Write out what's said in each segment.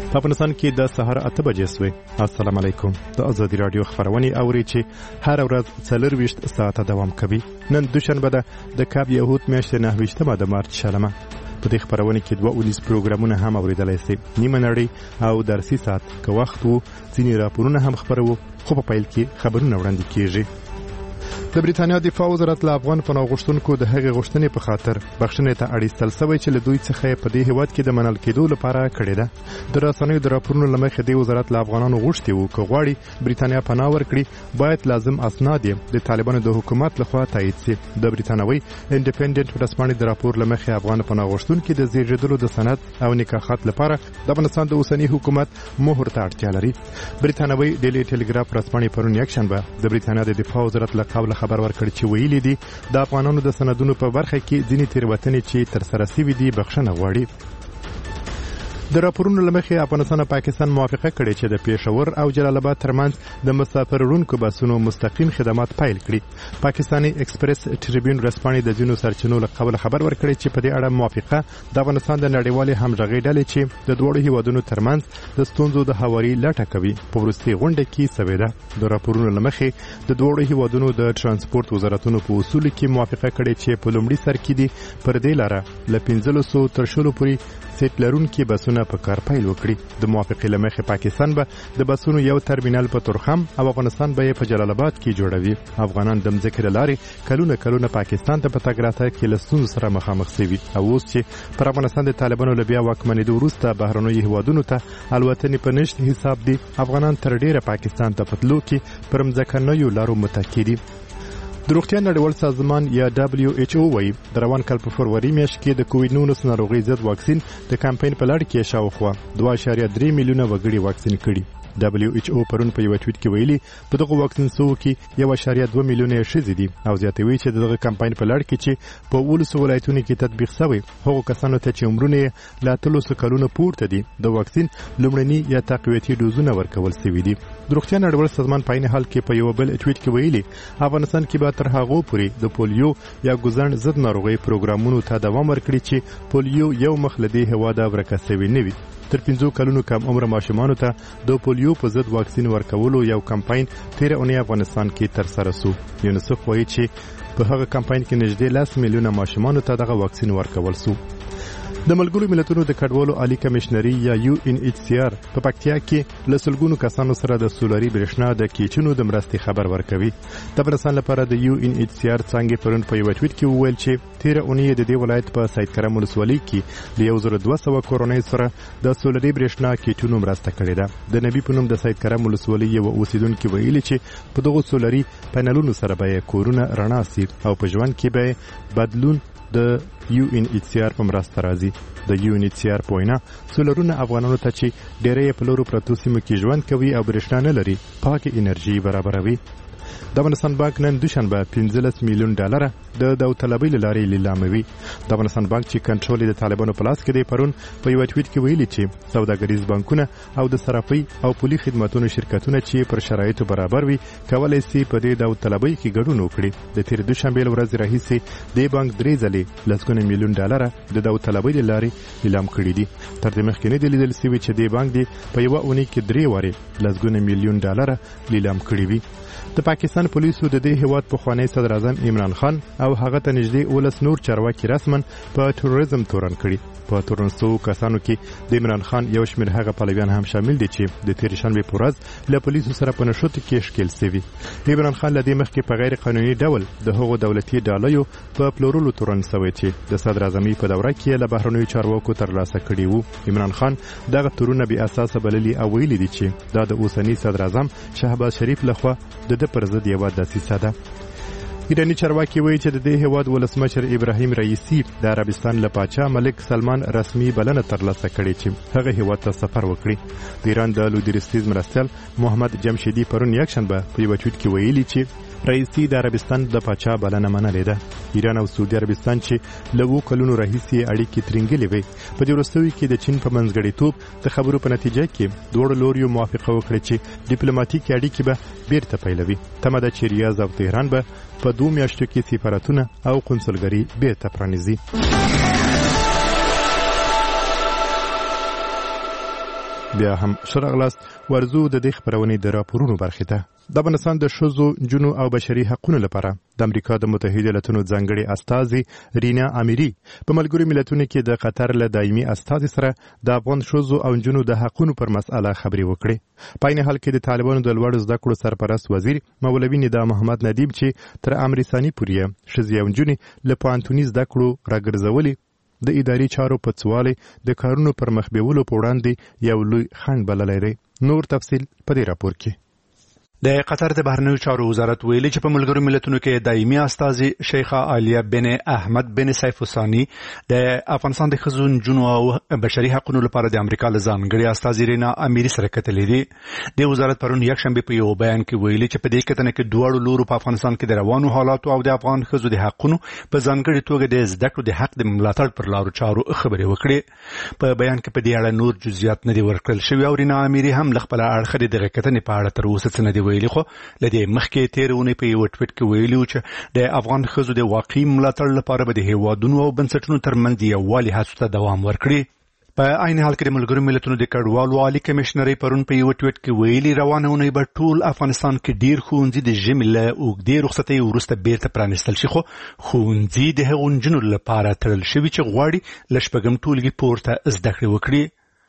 په افغانستان کې د سهار 8 بجې شوې. السلام علیکم. د ازادي رادیو خبرونه اوري چې هر ورځ 24 ساعته دوام کوي. نن دوشنبه ده د کاب یهود میاشتې 9 د مارچ شلمه. په دې خبرونه کې 2 پروګرامونه هم اوریدلای شئ. نیمه نړۍ او درسي ساعت که وخت وو ځینې راپورونه هم خبرو، خو په پیل کې خبرونه وړاندې کیږي. د بریتانیا دفاع وزارت له افغان پناه غوښتونکو د هغې غوښتنې په خاطر بخښنې ته اړ ایستل شوی چې له دوی څخه په دې هیواد کې د منل کېدو لپاره کړې ده. د رسنیو د راپورونو له مخې د وزارت له افغانانو غوښتي وو که غواړي بریتانیا پناه ورکړي باید لازم اسناد د طالبانو د حکومت لخوا تایید شي. د بریتانوي انډیپندنت ورځپاڼې د راپور له مخې افغان پناه غوښتونکي د زیږیدلو د سند او نکاحات لپاره د افغانستان د اوسني حکومت مهر ته اړتیا لري. بریتانوي ډیلی ټلګراف ورځپاڼې پرون یکشنبه د بریتانیا د دفاع وزارت له قبل خبر ورکړ چې ویلي دي د افغانانو د سندونو په برخه کې ځینې تېروتنې چې تر سره شوي دي بخښنه غواړي. د راپورونو له مخې افغانستان او پاکستان موافقه کړې چې د پېښور او جلال آباد ترمنځ د مسافر وړونکو بسونو مستقیم خدمات پیل کړي. پاکستاني ایکسپریس ټریبیون ورځپاڼې د ځینو سرچینو له قبل خبر ورکړی چې په دې اړه موافقه د افغانستان د نړیوالې همغږۍ ډلې چې د دواړو هیوادونو ترمنځ د ستونزو د هواري لټه کوي په وروستۍ غونډه کې شوې ده. د راپورونو له مخې د دواړو هیوادونو د ترانسپورت وزارتونو په اصولو کې موافقه کړې چې په لومړي سر کې دي پر دې لاره له 1500 تر 100 پورې سیټ لرونکي بسونه په کار پیل وکړي. د موافقې له مخې پاکستان به د بسونو یو ترمینل په تورخم او افغانستان به په جلال آباد کې جوړوي. افغانان د مځکې له لارې کلونه پاکستان ته په تګ راتګ کې له ستونزو سره مخامخ شوي او اوس چې پر افغانستان د طالبانو له بیا واکمنېدو وروسته بهرنیو هیوادونو ته الوتنې په نشت حساب دي افغانان تر ډیره پاکستان ته په تلو کې پر مځکنیو لارو متکي دي. د روغتیا نړیوال سازمان یا WHO وايي د روان کال په فروری میاشت کې د کووډ-19 ناروغۍ ضد واکسین د کمپاین په لړ کې شاوخوا 2.3 میلیونه وګړي واکسین کړي. WHO پرون په یو ټویټ کې ویلي په دغه واکسین سو کې 1.2 میلیونه ښځې دي او زیاتوي چې دغه کمپاین په لړ کې چې په 18 ولایتونو کې تطبیق شوی هغو کسانو ته چې عمرونه لا 300 کلونو پورته دي د واکسین لومړني یا تقویتي ډوزونه ورکول شوي دي. د روغتیا نړیوال سازمان په عین حال کې په یو بل ټویټ کې ویلي افغانستان کې به تر هغه پورې د پولیو یا ګوزن ضد ناروغۍ پروګرامونو ته دوام ورکړي چې پولیو یو مخلدي هواده ورکه شوی نه وي. تر 15 کلونو کم عمر ماشومانو ته د پولیو په ضد واکسین ورکولو یو کمپاین تیر اونۍ افغانستان کې تر سره شو. یونیسف وایي چې په هغه کمپاین کې نږدې 10 میلیونه ماشومانو ته دغه واکسین ورکول شو. د ملګرو ملتونو د کډوالو عالی کمشنري یا UNHCR په پکتیا کې لسلګونو کسانو سره د سولري برېښنا د کیچونو د مرستې خبر ورکوي. د افغانستان لپاره د UNHCR څنګه پرون په یو ټویټ کې وویل چې تیر اونۍ د دې ولایت په سید کرم ولسوالۍ کې له 1200 کورونې سره د سولري برېښنا کیچونو مرسته کړې ده. د نبی په نوم د سید کرم ولسوالۍ یو اوسیدونکو ویلي چې په دغه سولري پینلونو سره به کورونه رڼا سي او په ژوند کې به بدلون د UNHCR په مرسته راځي. د UNHCR په وینا سولرونه افغانانو ته چې ډېرې په لورو پرتو سیمو کې ژوند کوي او برېښنا نه لري پاکه انرژي برابروي. د افغانستان بانک نن دوشنبه 15 میلیون ډالر د داوطلبۍ لارې لیلاموي. د افغانستان بانک چې کنټرول د طالبانو په لاس کې دی پرون په یو ټویټ کې ویلي چې سوداګریز بانکونه او د صرافۍ او پولي خدماتو شرکتونه چې پر شرایطو برابر وي کولای شي په دې داوطلبۍ کې ګډون وکړي. د تیر دوشنبه ورځ راهیسې د بانک 3 میلیون ډالر د داوطلبۍ لارې لیلام کړي دي. تر دې مخکې نه دی لیدل شوی چې د بانک دی په یو اونۍ کې 3 واره 2 میلیون ډالر لیلام کړي وي. د پاکستان پولیسو د دې هیواد پخوانی صدر اعظم عمران خان او هغه ته نږدې 19 نور چارواکي رسمن په تروریزم تورن کړي. په تورنستو کسانو کې د عمران خان یو شمېر هغه پلویان هم شامل دي چې د تیر شنبه په ورځ له پولیسو سره په نښتو کې ښکېل شوي. عمران خان له دې مخکې په غیر قانوني ډول د هغو دولتي ډالیو په پلورلو تورن شوی چې د صدر اعظمي په دوره کې له بهرنیو چارواکو ترلاسه کړي وو. عمران خان دغه تورونه بې اساسه بللي او ویلي دي چې دا د اوسني صدر اعظم شهباز شریف لخوا د پر ضد یو دسیسه ده. ایرانی چارواکي وایي چې د دې هیواد ولسمشر ابراهیم رئیسی د عربستان له پاچا ملک سلمان رسمي بلنه ترلاسه کړې چې هغه هیواد ته سفر وکړي. د ایران د لویدیرستیز مرستیال محمد جمشیدی پرون یکشنبه په یو ټویټ کې ویلي چې رئیسی د عربستان د پاچا بلنه منلې ده. ایران او سعودي عربستان چې له 2 کلونو راهیسې اړیکې ترنګلې وي په دې وروستیو کې د چین په منځګړیتوب د خبرو په نتیجه کې دوه لوري موافقه وکړه چې ډیپلوماټیکي اړیکې به بیرته پیلوي. تمه ده چې ریاض او تهران به په 2 میاشتو کې سفارتونه او قونسلګري بیرته پرانیزي. بیا هم شرغلاست ورزو د دې خبرونې د راپورونو برخې ته. د افغانستان د ښځو، نجونو او بشري حقوقو لپاره د امریکا د متحده ایالاتو ځانګړي استازي رینا امیری په ملګرو ملتونو کې د قطر له دایمي استازي سره د افغان ښځو او نجونو د حقوقو پر مسأله خبرې وکړې. په عین حال کې د طالبانو د لوړ زده کړو سرپرست وزیر مولوي ندا محمد ندیم چې تر امر ثاني پورې ښځې او نجونې له پوهنتوني زده کړو راګرځولې د اداري چارو په څوالي د کارونو پر مخ بیولو په وړاندې یو لوی خنډ بللی دی. نور تفصیل په دې راپور کې. د قطر د بهرنیو چارو وزارت ویلي چې په ملګرو ملتونو کې دایمي استازي شیخه عالیه بن احمد بن سیف الثانی د افغانستان د ښځو، نجونو او بشري حقوقو لپاره د امریکا له ځانګړي استازي رینا امیری سره کتلې دي. د وزارت پرون یکشنبه په یو بیان کې ویلي چې په دې کتنه کې دواړو لورو په افغانستان کې د روانو حالاتو او د افغان ښځو د حقوقو په ځانګړي توګه د زده کړو د حق د ملاتړ پر لارو چارو خبرې وکړې. په بیان کې په دې اړه نور جزئیات نه دي ورکړل شوي او رینا امیری هم له خپل اړخه د کتنې په اړه تر اوسه څه نه دي ویلي. خو لدې مخکې تیرونه په یو ټویټ کې ویلي چې د افغان ښځو د واقعي ملاتړ لپاره به د هیوادونو او بنسټونو ترمنځ یووالي هڅو ته دوام ورکړي. په عین حال کې د ملګرو ملتونو د کډوالو عالی کمشنري پرون په یو ټویټ کې ویلي روانه اونۍ به ټول افغانستان کې ډیر ښوونځي د ژمي له اوږدې رخصتۍ وروسته بیرته پرانیستل شي. خو ښوونځي د هغو نجونو لپاره تړل شوي چې غواړي له شپږم ټولګي پورته زده کړې وکړي.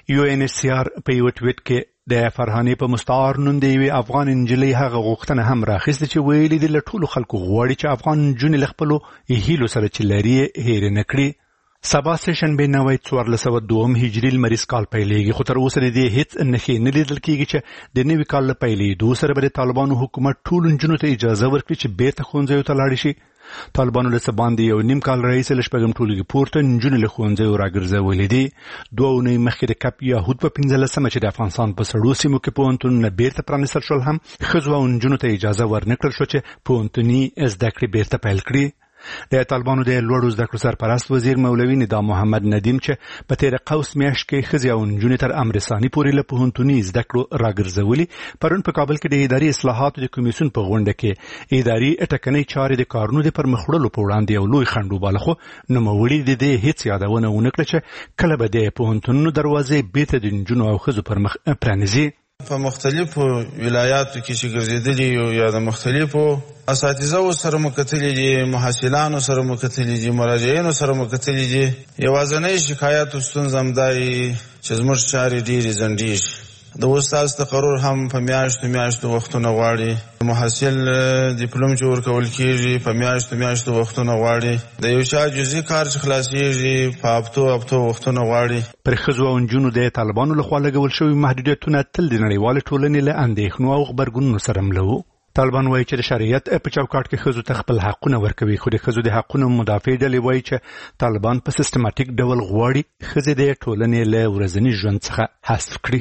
UNHCR په یو ټویټ کې د فرهانې په مستعار نوم د یوې افغان نجلۍ هغه غوښتنه هم راخیسته چې ویلي دي له ټولو خلکو غواړي چې افغان نجونې له خپلو هیلو سره چې لري هېرې نه کړي. سبا سشنبه نوی 1402 هجري لمریز کال پیلېږي، خو تر اوسه د دې هیڅ نښې نه لیدل کېږي چې د نوي کال له پیلېدو سره به د طالبانو حکومت ټولو نجونو ته اجازه ورکړي چې بیرته ښوونځیو ته لاړې شي. طالبانو له څه باندې یو نیم کال راهیسې له شپږم ټولګي پورته نجونې له ښوونځیو راګرځولې دي. 2 اونۍ مخکې د کپ یهود په 15مه چې د افغانستان په سړو سیمو کې پوهنتونونه بیرته پرانیستل شول هم ښځو او نجونو ته اجازه ورنکړل شو چې پوهنتوني زده کړې بیرته پیل کړي. د طالبانو د لوړو زده کړو سرپرست وزیر مولوي ندا محمد ندیم چې په تیر قوس میاشت کې ښځې او نجونې تر امر ثاني پورې له پوهنتوني زده کړو راګرځولې، پرون په کابل کې د اداري اصلاحاتو د کمیسیون په غونډه کې اداري ټکنۍ چارې د کارونو د پرمخ وړلو په وړاندې یو لوی خنډ وباله. خو نوموړي د دې هیڅ یادونه ونه کړه چې کله به د پوهنتونونو دروازې بیرته د نجونو او ښځو پر مخ پرانیزي. په مختلفو ولایاتو کې چې ګرځېدلي یو یا د مختلفو اساتذو سره مکتلي دي، محصلانو سره مکتلي دي، مراجعینو سره مکتلي دي. یوازینی شکایت او ستونزه هم دی چې زموږ چارې ډېرې ځنډېږي. د استاد تقرر هم په میاشتو وختونه غواړي. محصل ډیپلوم چې ورکول کېږي په میاشتو وختونه غواړي. د یو چا جزئي کار چې خلاصېږي په هفتو وختونه غواړي. پر ښځو او نجونو د طالبانو لخوا لګول شوي محدودیتونه تل د نړیوالې ټولنې له اندېښنو او غبرګونونو سره مله وو. طالبان وایي چې د شریعت په چوکاټ کې ښځو ته خپل حقونه ورکوي، خو د ښځو د حقونو مدافع ډلې وایي چې طالبان په سیستماتیک ډول غواړي ښځې د ټولنې له ورځني ژوند څخه حذف کړي.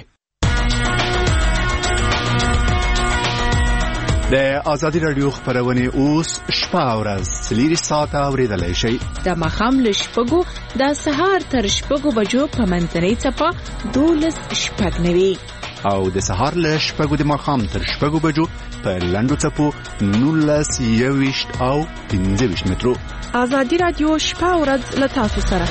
د آزادي رادیو خبرونه اوس شپه او ورځ 4 ساعته اوریدلای شئ. د ماښام له 6 د سهار تر 6 بجو په منځنۍ څپه 12:09 او د سهار له 6 د ماښام تر 6 بجو په لنډو څپو 19:20 او 15 مترو. آزادي رادیو شپه او ورځ له تاسو سره.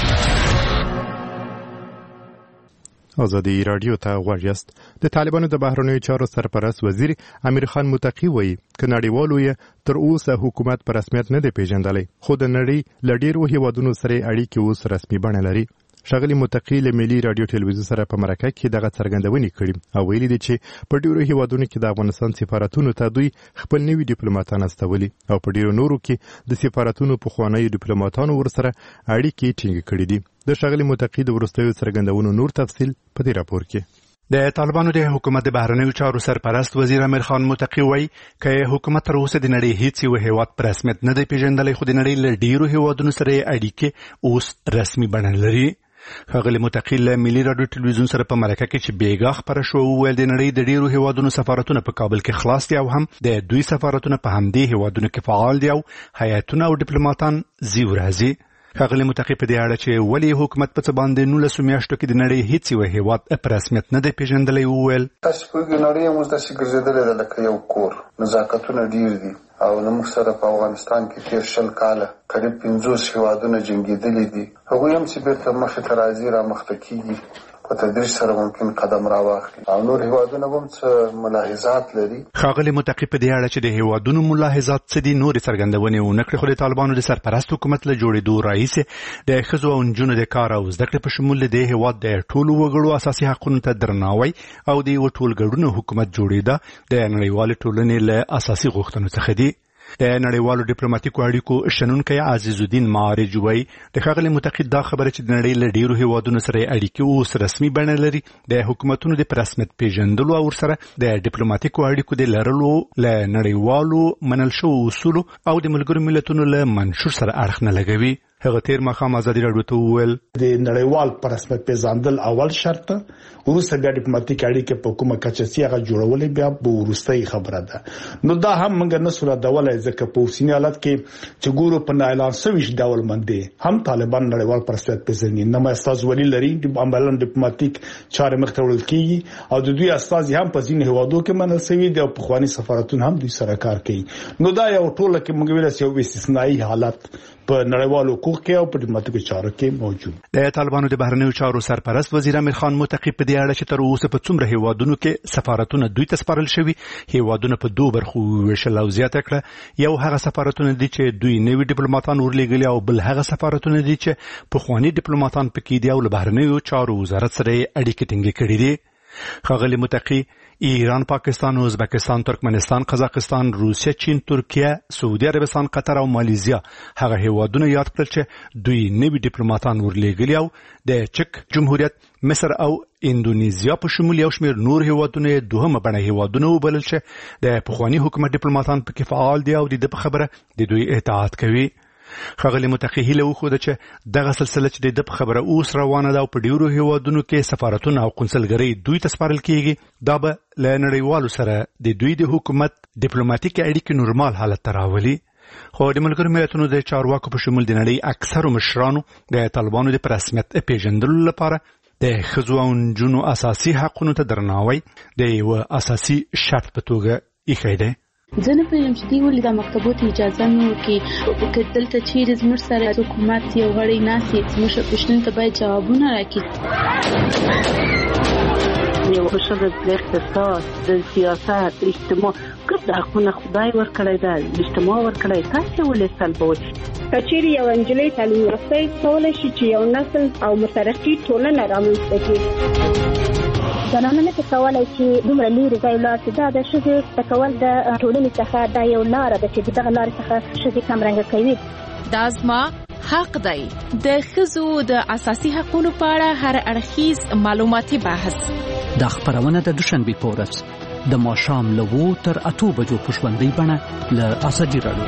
آزادی رادیو ته غوږ یاست. د طالبانو د بهرنیو چارو سرپرست وزیر امیر خان متقی وایي چې نړیوالو یې تر اوسه حکومت په رسمیت نه دی پیژندلی، خو د نړۍ له ډېرو هیوادونو سره اړیکې اوس رسمي بڼه لري. ښاغلي متقی له ملي رادیو ټلویزیون سره په مرکه کې دغه څرګندونې کړې او ویلي دي چې په ډېرو هیوادونو کې د افغانستان سفارتونو ته دوی خپل نوي ډیپلوماتان استولي او په ډېرو نورو کې د سفارتونو پخوانیو ډیپلوماتانو ورسره اړیکې ټینګې کړې دي. د ښاغلي متقی د وروستیو څرګندونو نور تفصیل په دې راپور کې. د طالبانو د حکومت د بهرنیو چارو سرپرست وزیر امیر خان متقی وایي چې حکومت تر اوسه د نړۍ هیڅ یو هیواد په رسمیت نه دی پیژندلی، خو د نړۍ له ډېرو هیوادونو سره اړیکې اوس رسمي بڼه لري. ښاغلي متقی له ملي رادیو ټلویزیون سره په مرکه کې چې بیګا خبره شوه وویل د نړۍ د ډېرو هیوادونو سفارتونه په کابل کې خلاص دي او هم د دوی سفارتونه په همدې هیوادونو کې فعال دي او هیاتونه او ډیپلوماتان زی ورځي. ښاغلي متقی په دې اړه چې ولې حکومت په څه باندې 19 میاشتو کې د نړۍ هیڅ یو هیواد په رسمیت نه دی پیژندلی وویل تاسو په نړۍ موږ داسې ګرځېدلی ده لکه یو کور، نزاکتونه ډېر دي او موږ سره په افغانستان کې تېر 20 کاله قریب 50 هیوادونه جنګېدلي دي. هغوی هم چې بیرته مخې ته راځي رامخته کېږي. په په تدریج سره ممکن قدم راواخلي او نور هیوادونه هم څه ملاحظات لري. ښاغلي متقي په دې اړه چې د هیوادونو ملاحظات څه دي نورې څرګندونې ونه کړې، خو د طالبانو د سرپرست حکومت له جوړېدو راهیسې د ښځو او نجونو د کار او زده کړې په شمول د هیواد د ټولو وګړو اساسي حقونو ته درناوی او د یو ټولګړنو حکومت جوړېده د نړیوالې ټولنې له اساسي غوښتنو څخه دي. د نړیوالو ډیپلوماټیکو اړیکو شنونکی عزیز الدین معارج وایي د ښاغلي متقي دا خبره چې د نړۍ له ډیرو هیوادونو سره اړیکې اوس رسمي بڼه لري د حکومتونو د په رسمیت پیژندلو او ورسره د ډیپلوماټیکو اړیکو د لرلو له نړیوالو منل شوو اصولو او د ملګرو ملتونو له منشور سره اړخ نه لګوي. هغه تیر مخام ازادي راډیو ته وویل د نړیوال پر رسمیت پیژندل اول شرط ورسره بیا ډیپلوماټیک اړیکې په کومه کچه چې هغه جوړولې بیا به ورستۍ خبره ده. نو دا هم موږ نه سره ډولای ځکه په اوسنی حالت کې چې ګورو په اعلان سويش ډول باندې هم طالبان نړیوال پر رسمیت پیژني نه استاد ولی لري د عملن ډیپلوماټیک چارې مخ ته وړل کیږي او د دوی استاد هم په ځینې هوادو کې منل شوی دی او په خواني سفارتون هم دوی سره کار کوي. نو دا یو ټول کې موږ ویل چې یو استثنایی حالت په نړیوالو حقوقو کې او په ډیپلوماټیکو چارو کې موجود. د طالبانو د بهرنیو چارو سرپرست وزیر امیر خان متقي په دې اړه چې تر اوسه په څومره هیوادونو کې سفارتونه دوی ته سپارل شوي، هیوادونه په دوه برخو ویشل او زیاته کړه. یو هغه سفارتونه دي چې دوی نوي ډیپلوماټان ورلېږلي او بل هغه سفارتونه دي چې پخواني ډیپلوماټان پکې دي او له بهرنیو چارو وزارت سره اړیکې ټینګې کړې دي. ښاغلي متقي ایران، پاکستان، ازبکستان، ترکمنستان، قزاقستان، روسیه، چین، ترکیه، سعودي عربستان، قطر او مالیزیا هغه هیوادونه یاد کړل چې دوی نوي ډیپلوماټان ورلېږلي او د چک جمهوریت، مصر او اندونیزیا په شمول یو شمېر نور هیوادونه دوهمه بڼه هیوادونه وبلل چې د پخواني حکومت ډیپلوماټان پکې فعال دي او د خبره د دوی اطاعت کوي. ښاغلي متقي هیله وښوده چې دغه سلسله چې د خبره اوس روانه ده او په ډیرو هیوادونو کې سفارتونه او قونسلګرۍ دوی ته سپارل کیږي دا به له نړیوالو سره د دوی د حکومت ډیپلوماټیک اړیکې نورمال حالت ته راولي. خو د ملګرو ملتونو د چارواکو په شمول د نړۍ اکثرو مشرانو د طالبانو د رسمیت پیژندلو لپاره د ښځو او نجونو اساسي حقونو ته درناوی د یو اساسي شرط په توګه ایښی دی. زه نه پوهېږم چې دوی ولې دا مکتبو ته اجازه نه ورکوي که دلته چیرې زموږ سره حکومت یو غړی ناست وي زموږ پوښتنو ته باید جوابونه راکړي. یو ښځه د اقتصاد، د سیاست، اجتماع ګرد حقونه خدای ورکړی ده، اجتماع ورکړی، تاسې ولې سلبوئ؟ که چیرې یو نجلۍ تعلیم یافته کولی شي چې یو نسل او مترقي ټولنه رامنځته کړي. زنانه نه کولی چې دومره لرې ځای ولاړ شي. دا د ښځې زده کول د ټولنې څخه دا یو لاره ده چې د دغه لارې څخه ښځې کمرنګه کوي. دا زما حق دی. د ښځو د اساسي حقونو په اړه هر اړخیز معلوماتي بحث. دا خبرونه د دوشنبې په ورځ د ماښام له 2 تر 8 بجو په ژوندۍ بڼه له ازادي راډیو.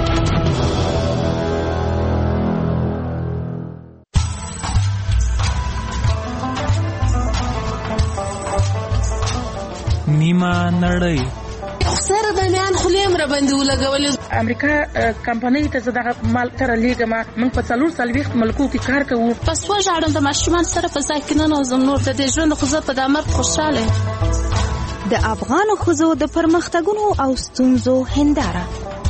نیمه نړۍ سره د میان خلیم را باندې ولګولې. امریکا کمپنۍ ته زداغه مال تر لیګه ما من په 440 ملکو کې کار کوو. پس وژاړم د ماشومان سره په ځای کې نه نوزم نور د دې ژوند خو زه په د مرګ خوشاله. د افغان ښځو د پرمختګونو او ستونزو هنداره.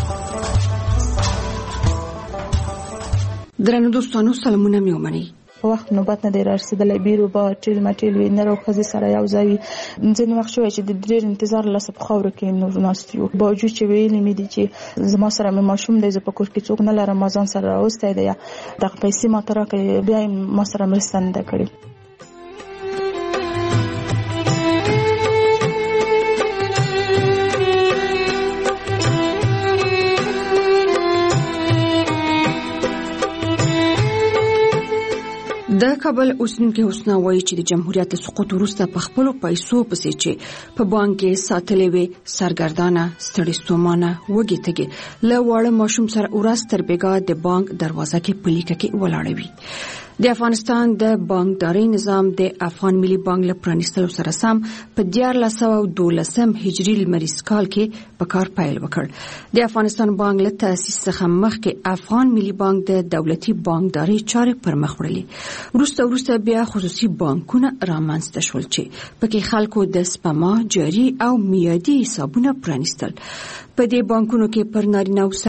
درنو دوستانو سلامونه مې ومنئ. په وخت نوبت نه دی رارسېدلی بیرو به ټیل مټیل وي نر او ښځې سره یو ځای وي. ځینې وخت شوی چې د ډېر انتظار لاسه په خاورو کې نور ناست یو باوجود چې ویلې مې دي چې زما سره مې ماشوم دی زه په کور کې څوک نه لرم ما ځان سره راوستی دی دغه پیسې ماته راکړئ بیا یې ما سره مرسته نه ده کړې. د کابل اوسیدونکي حسنا وایي چې د جمهوریت سقوط وروسته په خپلو پیسو پسې چې په بانک کې ساتلې وې سرګردانه ستړې ستومانه وږې تږې له واړه ماشوم سره ورځ تر بېګا د بانک دروازه کې په لیکه کې ولاړه وي. د افغانستان د بانکداري نظام د افغان ملي بانک له پرانیستلو سره سم په 1412 هجري لمریز کال کې په کار پیل وکړ. د افغانستان بانک له تأسیس څخه مخکې افغان ملي بانک د دولتي بانکداري چارې پر مخ وړلې. وروسته بیا خصوصي بانکونه رامنځته شول چې پکې خلکو د سپما جاري او میادي حسابونه پرانیستل. په دې بانکونو کې پر نارینه او